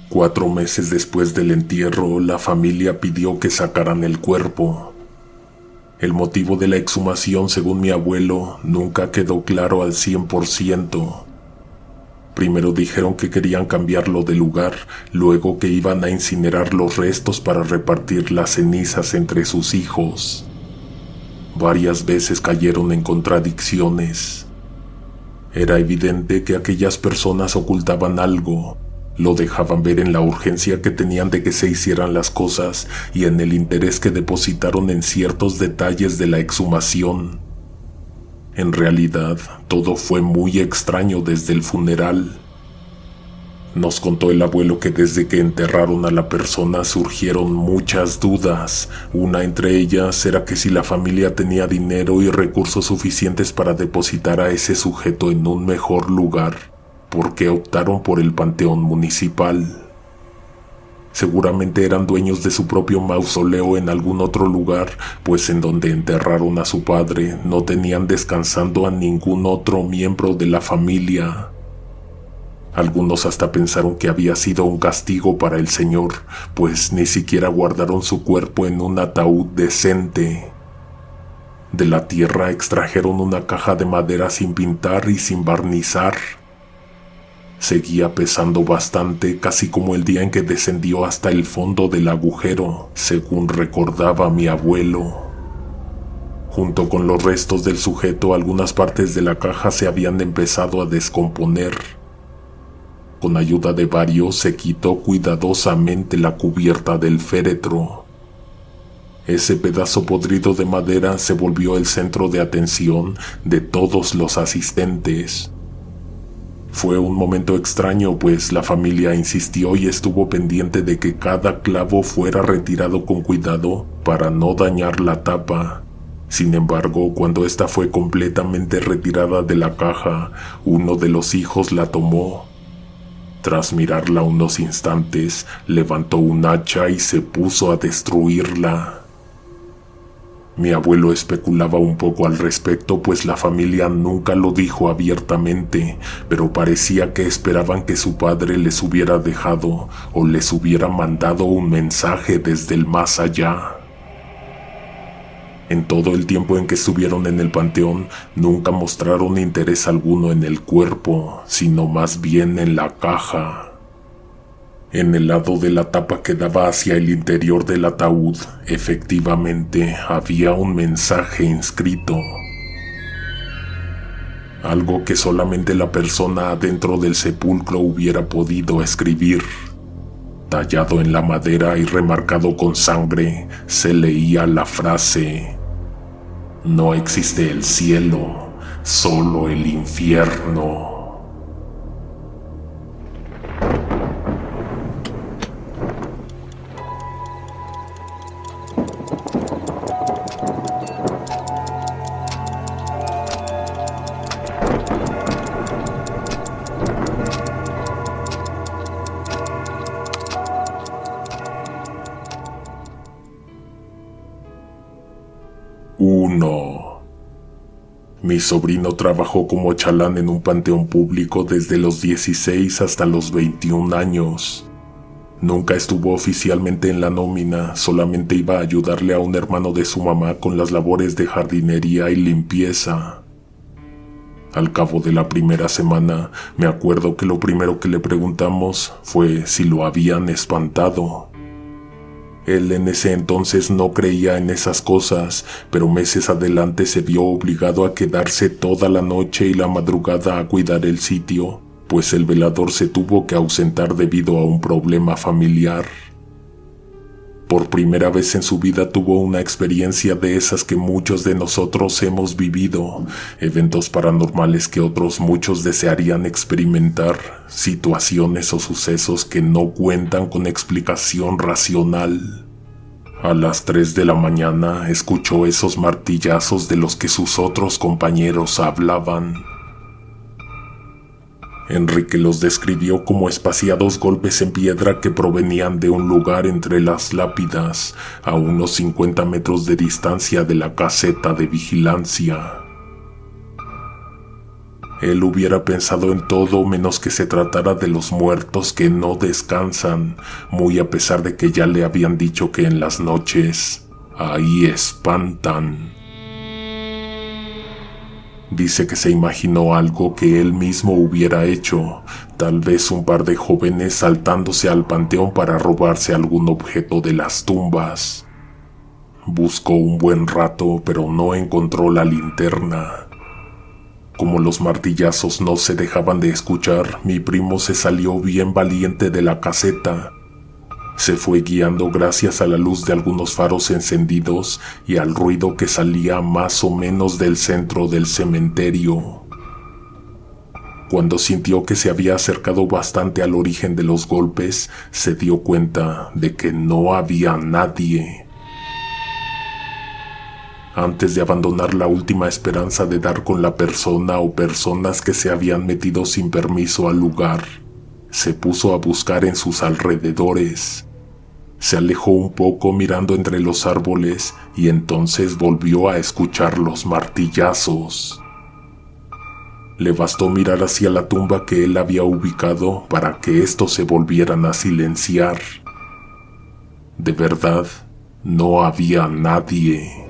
4 meses después del entierro, la familia pidió que sacaran el cuerpo. El motivo de la exhumación, según mi abuelo, nunca quedó claro al 100%. Primero dijeron que querían cambiarlo de lugar, luego que iban a incinerar los restos para repartir las cenizas entre sus hijos. Varias veces cayeron en contradicciones. Era evidente que aquellas personas ocultaban algo. Lo dejaban ver en la urgencia que tenían de que se hicieran las cosas y en el interés que depositaron en ciertos detalles de la exhumación. En realidad, todo fue muy extraño desde el funeral. Nos contó el abuelo que desde que enterraron a la persona surgieron muchas dudas. Una entre ellas era que si la familia tenía dinero y recursos suficientes para depositar a ese sujeto en un mejor lugar, ¿por qué optaron por el panteón municipal? Seguramente eran dueños de su propio mausoleo en algún otro lugar, pues en donde enterraron a su padre no tenían descansando a ningún otro miembro de la familia. Algunos hasta pensaron que había sido un castigo para el señor, pues ni siquiera guardaron su cuerpo en un ataúd decente. De la tierra extrajeron una caja de madera sin pintar y sin barnizar. Seguía pesando bastante, casi como el día en que descendió hasta el fondo del agujero, según recordaba mi abuelo. Junto con los restos del sujeto, algunas partes de la caja se habían empezado a descomponer. Con ayuda de varios se quitó cuidadosamente la cubierta del féretro. Ese pedazo podrido de madera se volvió el centro de atención de todos los asistentes. Fue un momento extraño, pues la familia insistió y estuvo pendiente de que cada clavo fuera retirado con cuidado para no dañar la tapa. Sin embargo, cuando esta fue completamente retirada de la caja, uno de los hijos la tomó. Tras mirarla unos instantes, levantó un hacha y se puso a destruirla. Mi abuelo especulaba un poco al respecto, pues la familia nunca lo dijo abiertamente, pero parecía que esperaban que su padre les hubiera dejado o les hubiera mandado un mensaje desde el más allá. En todo el tiempo en que estuvieron en el panteón, nunca mostraron interés alguno en el cuerpo, sino más bien en la caja. En el lado de la tapa que daba hacia el interior del ataúd, efectivamente, había un mensaje inscrito. Algo que solamente la persona adentro del sepulcro hubiera podido escribir. Tallado en la madera y remarcado con sangre, se leía la frase: "No existe el cielo, solo el infierno". Mi sobrino trabajó como chalán en un panteón público desde los 16 hasta los 21 años. Nunca estuvo oficialmente en la nómina, solamente iba a ayudarle a un hermano de su mamá con las labores de jardinería y limpieza. Al cabo de la primera semana, me acuerdo que lo primero que le preguntamos fue si lo habían espantado. Él en ese entonces no creía en esas cosas, pero meses adelante se vio obligado a quedarse toda la noche y la madrugada a cuidar el sitio, pues el velador se tuvo que ausentar debido a un problema familiar. Por primera vez en su vida tuvo una experiencia de esas que muchos de nosotros hemos vivido, eventos paranormales que otros muchos desearían experimentar, situaciones o sucesos que no cuentan con explicación racional. A las 3 de la mañana escuchó esos martillazos de los que sus otros compañeros hablaban. Enrique los describió como espaciados golpes en piedra que provenían de un lugar entre las lápidas, a unos 50 metros de distancia de la caseta de vigilancia. Él hubiera pensado en todo menos que se tratara de los muertos que no descansan, muy a pesar de que ya le habían dicho que en las noches ahí espantan. Dice que se imaginó algo que él mismo hubiera hecho, tal vez un par de jóvenes saltándose al panteón para robarse algún objeto de las tumbas. Buscó un buen rato, pero no encontró la linterna. Como los martillazos no se dejaban de escuchar, mi primo se salió bien valiente de la caseta. Se fue guiando gracias a la luz de algunos faros encendidos y al ruido que salía más o menos del centro del cementerio. Cuando sintió que se había acercado bastante al origen de los golpes, se dio cuenta de que no había nadie. Antes de abandonar la última esperanza de dar con la persona o personas que se habían metido sin permiso al lugar, se puso a buscar en sus alrededores. Se alejó un poco mirando entre los árboles y entonces volvió a escuchar los martillazos. Le bastó mirar hacia la tumba que él había ubicado para que estos se volvieran a silenciar. De verdad, no había nadie.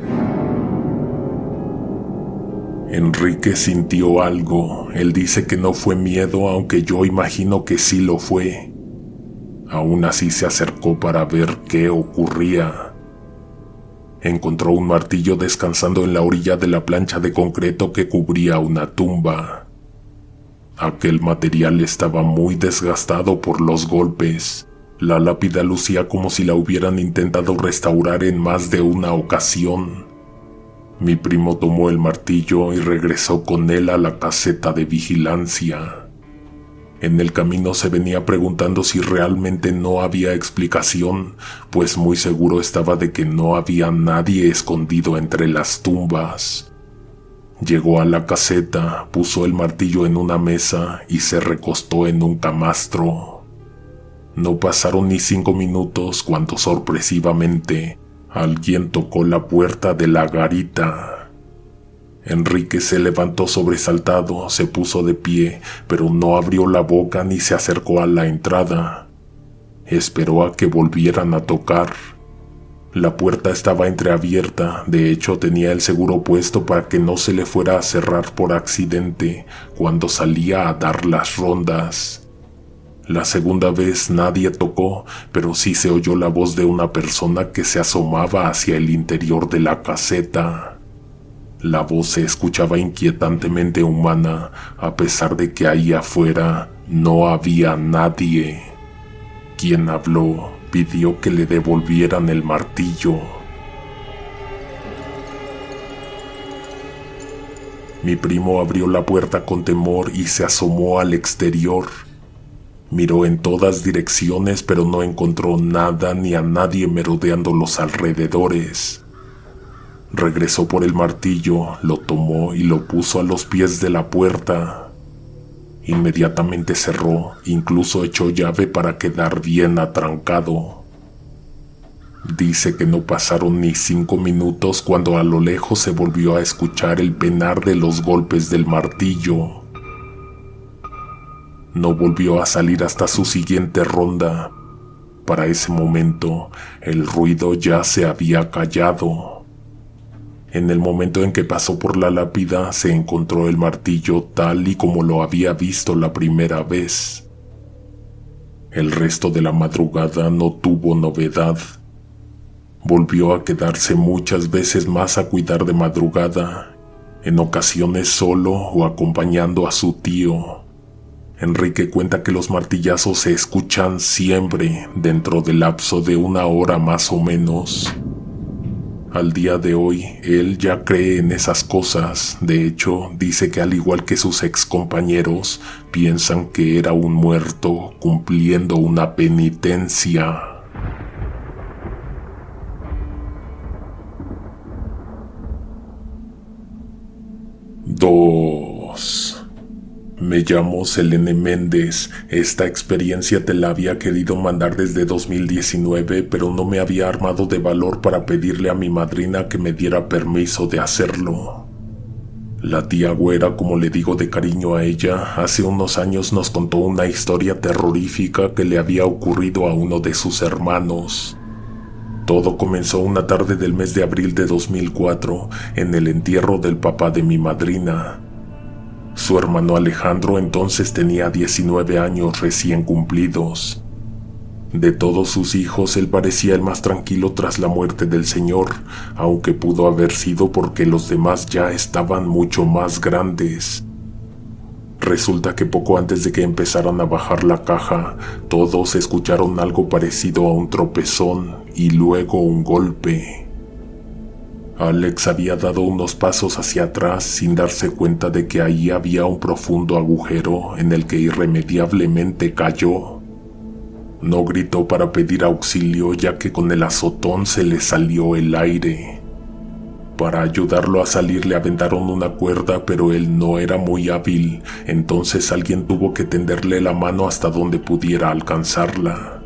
Enrique sintió algo. Él dice que no fue miedo, aunque yo imagino que sí lo fue. Aún así se acercó para ver qué ocurría. Encontró un martillo descansando en la orilla de la plancha de concreto que cubría una tumba. Aquel material estaba muy desgastado por los golpes. La lápida lucía como si la hubieran intentado restaurar en más de una ocasión. Mi primo tomó el martillo y regresó con él a la caseta de vigilancia. En el camino se venía preguntando si realmente no había explicación, pues muy seguro estaba de que no había nadie escondido entre las tumbas. Llegó a la caseta, puso el martillo en una mesa y se recostó en un camastro. No pasaron ni 5 minutos cuando sorpresivamente alguien tocó la puerta de la garita. Enrique se levantó sobresaltado, se puso de pie, pero no abrió la boca ni se acercó a la entrada. Esperó a que volvieran a tocar. La puerta estaba entreabierta, de hecho tenía el seguro puesto para que no se le fuera a cerrar por accidente cuando salía a dar las rondas. La segunda vez nadie tocó, pero sí se oyó la voz de una persona que se asomaba hacia el interior de la caseta. La voz se escuchaba inquietantemente humana, a pesar de que ahí afuera no había nadie. Quien habló pidió que le devolvieran el martillo. Mi primo abrió la puerta con temor y se asomó al exterior. Miró en todas direcciones, pero no encontró nada ni a nadie merodeando los alrededores. Regresó por el martillo, lo tomó y lo puso a los pies de la puerta. Inmediatamente cerró, incluso echó llave para quedar bien atrancado. Dice que no pasaron ni 5 minutos cuando a lo lejos se volvió a escuchar el penar de los golpes del martillo. No volvió a salir hasta su siguiente ronda. Para ese momento, el ruido ya se había callado. En el momento en que pasó por la lápida, se encontró el martillo tal y como lo había visto la primera vez. El resto de la madrugada no tuvo novedad. Volvió a quedarse muchas veces más a cuidar de madrugada, en ocasiones solo o acompañando a su tío. Enrique cuenta que los martillazos se escuchan siempre dentro del lapso de 1 hora más o menos. Al día de hoy, él ya cree en esas cosas. De hecho, dice que al igual que sus excompañeros, piensan que era un muerto cumpliendo una penitencia. 2. Me llamo Selene Méndez. Esta experiencia te la había querido mandar desde 2019, pero no me había armado de valor para pedirle a mi madrina que me diera permiso de hacerlo. La tía Güera, como le digo de cariño a ella, hace unos años nos contó una historia terrorífica que le había ocurrido a uno de sus hermanos. Todo comenzó una tarde del mes de abril de 2004, en el entierro del papá de mi madrina. Su hermano Alejandro entonces tenía 19 años recién cumplidos. De todos sus hijos, él parecía el más tranquilo tras la muerte del señor, aunque pudo haber sido porque los demás ya estaban mucho más grandes. Resulta que poco antes de que empezaran a bajar la caja, todos escucharon algo parecido a un tropezón y luego un golpe. Alex había dado unos pasos hacia atrás sin darse cuenta de que ahí había un profundo agujero en el que irremediablemente cayó. No gritó para pedir auxilio, ya que con el azotón se le salió el aire. Para ayudarlo a salir le aventaron una cuerda, pero él no era muy hábil, entonces alguien tuvo que tenderle la mano hasta donde pudiera alcanzarla.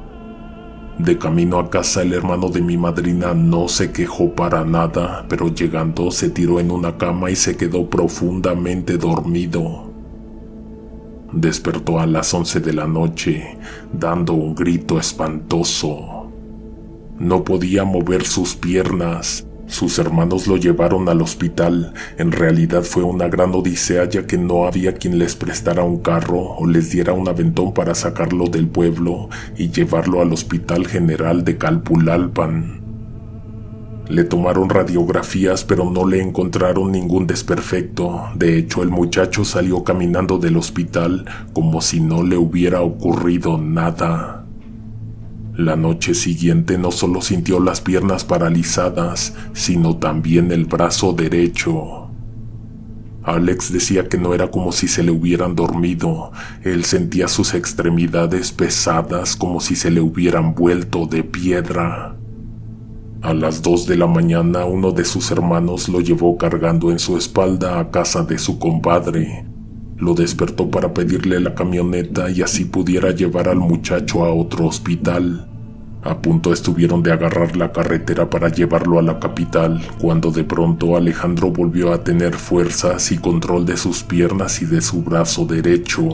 De camino a casa, el hermano de mi madrina no se quejó para nada, pero llegando se tiró en una cama y se quedó profundamente dormido. Despertó a las 11 de la noche, dando un grito espantoso. No podía mover sus piernas. Sus hermanos lo llevaron al hospital. En realidad fue una gran odisea, ya que no había quien les prestara un carro o les diera un aventón para sacarlo del pueblo y llevarlo al Hospital General de Calpulalpan. Le tomaron radiografías, pero no le encontraron ningún desperfecto. De hecho, el muchacho salió caminando del hospital como si no le hubiera ocurrido nada. La noche siguiente no solo sintió las piernas paralizadas, sino también el brazo derecho. Alex decía que no era como si se le hubieran dormido. Él sentía sus extremidades pesadas como si se le hubieran vuelto de piedra. A las 2 de la mañana, uno de sus hermanos lo llevó cargando en su espalda a casa de su compadre. Lo despertó para pedirle la camioneta y así pudiera llevar al muchacho a otro hospital. A punto estuvieron de agarrar la carretera para llevarlo a la capital, cuando de pronto Alejandro volvió a tener fuerzas y control de sus piernas y de su brazo derecho.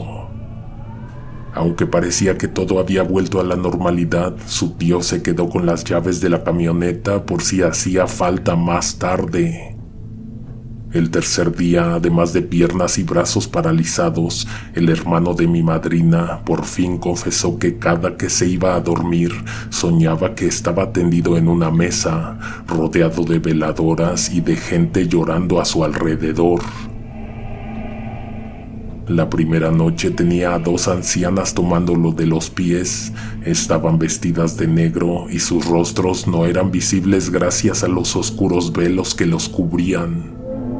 Aunque parecía que todo había vuelto a la normalidad, su tío se quedó con las llaves de la camioneta por si hacía falta más tarde. El tercer día, además de piernas y brazos paralizados, el hermano de mi madrina por fin confesó que cada que se iba a dormir, soñaba que estaba tendido en una mesa, rodeado de veladoras y de gente llorando a su alrededor. La primera noche tenía a 2 ancianas tomándolo de los pies. Estaban vestidas de negro y sus rostros no eran visibles gracias a los oscuros velos que los cubrían.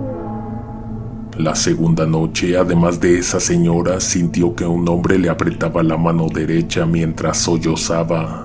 La segunda noche, además de esa señora, sintió que un hombre le apretaba la mano derecha mientras sollozaba.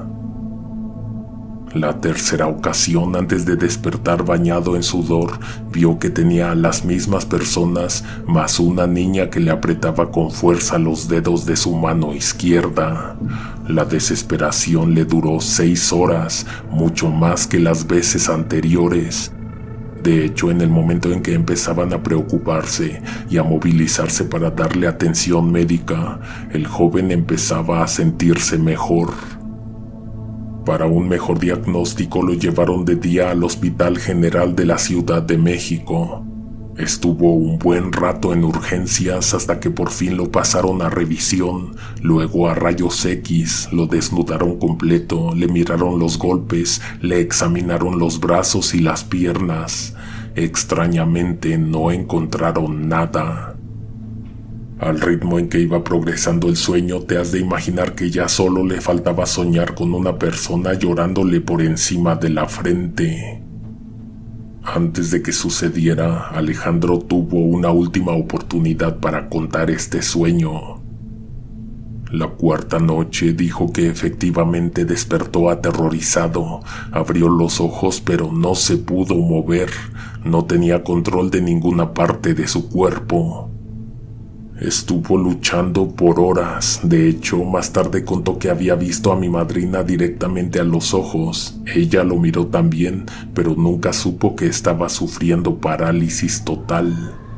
La tercera ocasión, antes de despertar bañado en sudor, vio que tenía a las mismas personas, más una niña que le apretaba con fuerza los dedos de su mano izquierda. La desesperación le duró 6 horas, mucho más que las veces anteriores. De hecho, en el momento en que empezaban a preocuparse y a movilizarse para darle atención médica, el joven empezaba a sentirse mejor. Para un mejor diagnóstico lo llevaron de día al Hospital General de la Ciudad de México. Estuvo un buen rato en urgencias hasta que por fin lo pasaron a revisión, luego a rayos X, lo desnudaron completo, le miraron los golpes, le examinaron los brazos y las piernas. Extrañamente no encontraron nada. Al ritmo en que iba progresando el sueño, te has de imaginar que ya solo le faltaba soñar con una persona llorándole por encima de la frente. Antes de que sucediera, Alejandro tuvo una última oportunidad para contar este sueño. La cuarta noche dijo que efectivamente despertó aterrorizado, abrió los ojos pero no se pudo mover, no tenía control de ninguna parte de su cuerpo. Estuvo luchando por horas. De hecho, más tarde contó que había visto a mi madrina directamente a los ojos. Ella lo miró también, pero nunca supo que estaba sufriendo parálisis total.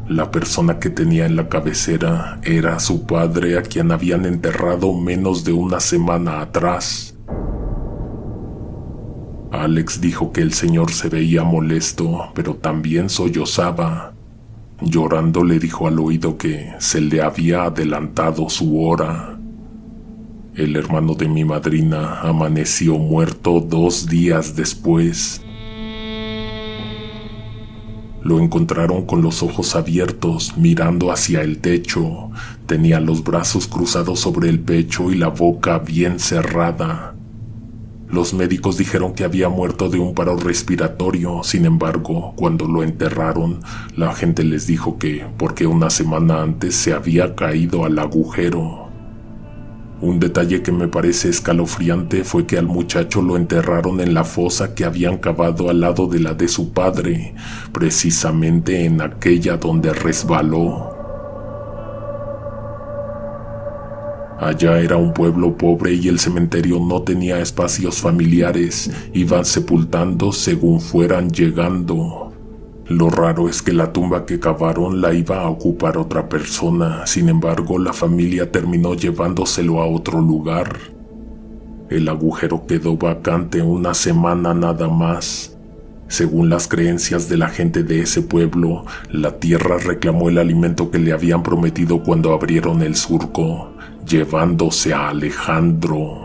La persona que tenía en la cabecera era su padre, a quien habían enterrado menos de una semana atrás. Alex dijo que el señor se veía molesto, pero también sollozaba. Llorando le dijo al oído que se le había adelantado su hora. El hermano de mi madrina amaneció muerto 2 días después. Lo encontraron con los ojos abiertos, mirando hacia el techo. Tenía los brazos cruzados sobre el pecho y la boca bien cerrada. Los médicos dijeron que había muerto de un paro respiratorio. Sin embargo, cuando lo enterraron, la gente les dijo que porque una semana antes se había caído al agujero. Un detalle que me parece escalofriante fue que al muchacho lo enterraron en la fosa que habían cavado al lado de la de su padre, precisamente en aquella donde resbaló. Allá era un pueblo pobre y el cementerio no tenía espacios familiares, iban sepultando según fueran llegando. Lo raro es que la tumba que cavaron la iba a ocupar otra persona, sin embargo la familia terminó llevándoselo a otro lugar. El agujero quedó vacante una semana nada más. Según las creencias de la gente de ese pueblo, la tierra reclamó el alimento que le habían prometido cuando abrieron el surco, llevándose a Alejandro.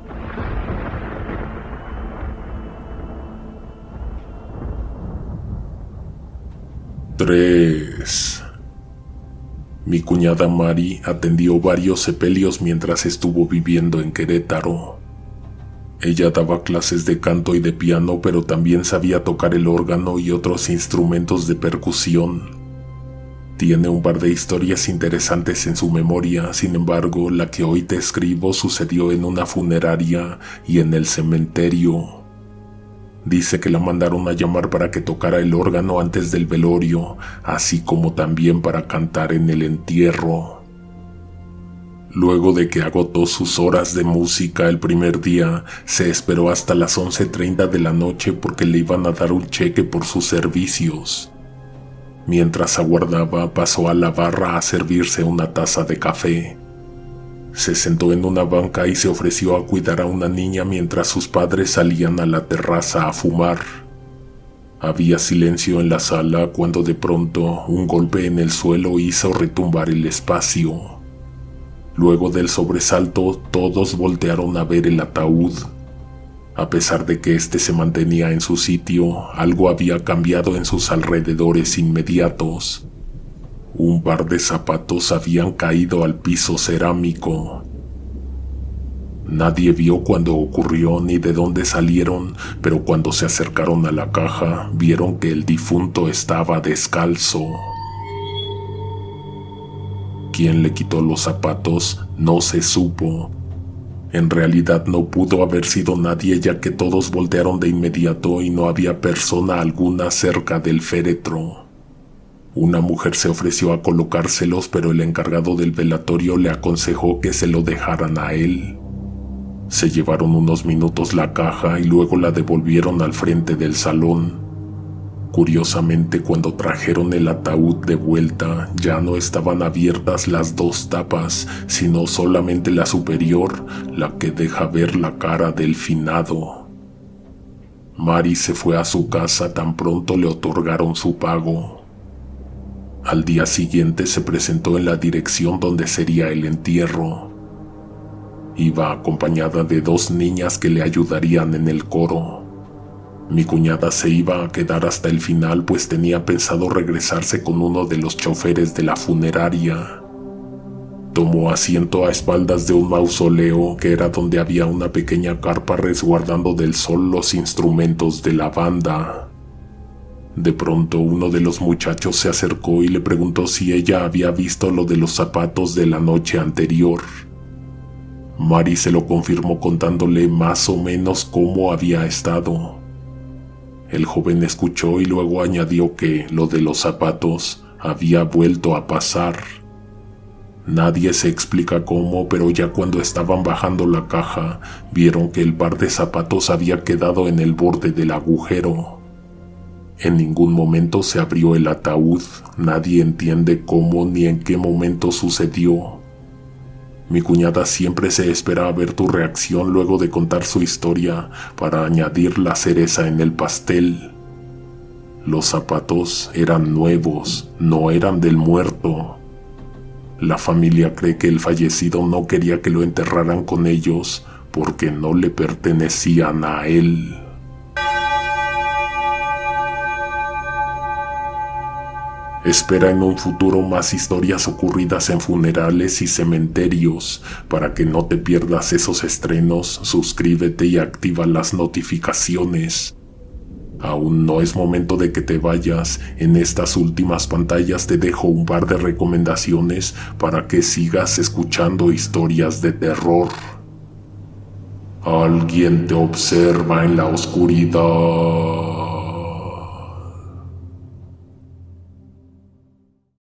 Mi cuñada Mari atendió varios sepelios mientras estuvo viviendo en Querétaro. Ella daba clases de canto y de piano, pero también sabía tocar el órgano y otros instrumentos de percusión. Tiene un par de historias interesantes en su memoria, sin embargo, la que hoy te escribo sucedió en una funeraria y en el cementerio. Dice que la mandaron a llamar para que tocara el órgano antes del velorio, así como también para cantar en el entierro. Luego de que agotó sus horas de música el primer día, se esperó hasta las 11:30 de la noche porque le iban a dar un cheque por sus servicios. Mientras aguardaba, pasó a la barra a servirse una taza de café. Se sentó en una banca y se ofreció a cuidar a una niña mientras sus padres salían a la terraza a fumar. Había silencio en la sala cuando de pronto un golpe en el suelo hizo retumbar el espacio. Luego del sobresalto, todos voltearon a ver el ataúd. A pesar de que éste se mantenía en su sitio, algo había cambiado en sus alrededores inmediatos. Un par de zapatos habían caído al piso cerámico. Nadie vio cuando ocurrió ni de dónde salieron, pero cuando se acercaron a la caja, vieron que el difunto estaba descalzo. ¿Quién le quitó los zapatos? No se supo. En realidad no pudo haber sido nadie, ya que todos voltearon de inmediato y no había persona alguna cerca del féretro. Una mujer se ofreció a colocárselos, pero el encargado del velatorio le aconsejó que se lo dejaran a él. Se llevaron unos minutos la caja y luego la devolvieron al frente del salón. Curiosamente, cuando trajeron el ataúd de vuelta, ya no estaban abiertas las 2 tapas, sino solamente la superior, la que deja ver la cara del finado. Mari se fue a su casa tan pronto le otorgaron su pago. Al día siguiente se presentó en la dirección donde sería el entierro. Iba acompañada de 2 niñas que le ayudarían en el coro. Mi cuñada se iba a quedar hasta el final, pues tenía pensado regresarse con uno de los choferes de la funeraria. Tomó asiento a espaldas de un mausoleo, que era donde había una pequeña carpa resguardando del sol los instrumentos de la banda. De pronto uno de los muchachos se acercó y le preguntó si ella había visto lo de los zapatos de la noche anterior. Mari se lo confirmó contándole más o menos cómo había estado. El joven escuchó y luego añadió que lo de los zapatos había vuelto a pasar. Nadie se explica cómo, pero ya cuando estaban bajando la caja, vieron que el par de zapatos había quedado en el borde del agujero. En ningún momento se abrió el ataúd, nadie entiende cómo ni en qué momento sucedió. Mi cuñada siempre se espera a ver tu reacción luego de contar su historia para añadir la cereza en el pastel. Los zapatos eran nuevos, no eran del muerto. La familia cree que el fallecido no quería que lo enterraran con ellos porque no le pertenecían a él. Espera en un futuro más historias ocurridas en funerales y cementerios. Para que no te pierdas esos estrenos, suscríbete y activa las notificaciones. Aún no es momento de que te vayas. En estas últimas pantallas te dejo un par de recomendaciones para que sigas escuchando historias de terror. Alguien te observa en la oscuridad.